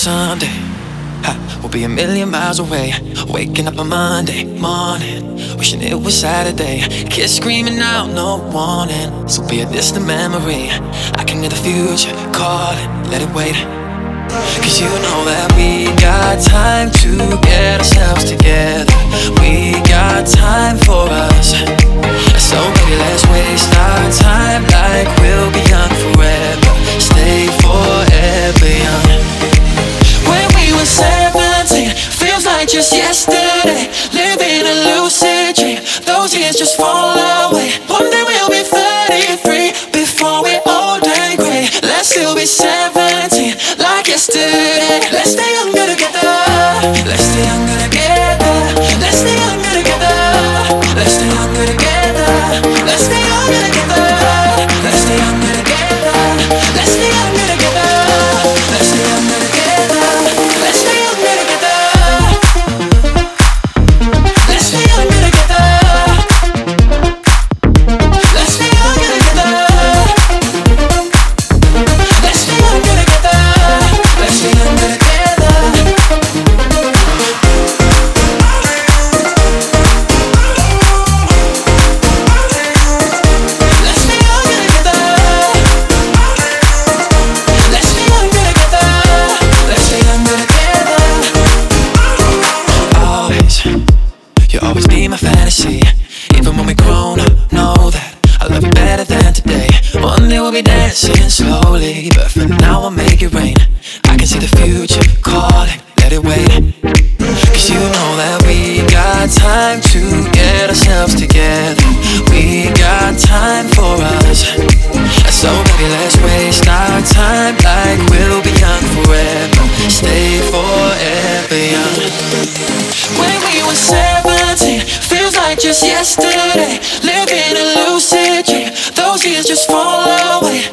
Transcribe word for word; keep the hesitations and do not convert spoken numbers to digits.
someday ha, we'll be a million miles away, waking up on Monday morning, wishing it was Saturday. Kids screaming out, no warning. So be a distant memory. I can hear the future calling, let it wait. Cause you know that we got time to get ourselves together. We got time for us. So baby, let's waste our time like we'll be young forever. Stay forever young. When we were seventeen, feels like just yesterday. Living a lucid dream, those years just fall away. One day we'll be thirty-three, before we're old and grey. Let's still be seventeen, like yesterday. Let's stay younger together. Let's stay younger together. Let's stay younger together. Let's stay younger together. Let's stay younger together. Let's stay younger together. Let's stay younger together. Let's stay younger together. Let's stay younger together. Let's stay younger together. Let's stay younger together. Let's stay younger together. Let's stay younger together. My fantasy, even when we're grown up, know that I love you better than today. One day we'll be dancing slowly, but for now I'll make it rain. I can see the future calling, let it wait. Cause you know that we got time to get ourselves together. We got time for us. So baby, let's waste our time like we'll be young forever. Stay forever young. When we were seventeen, feels like just yesterday. Living a lucid dream, those years just fall away.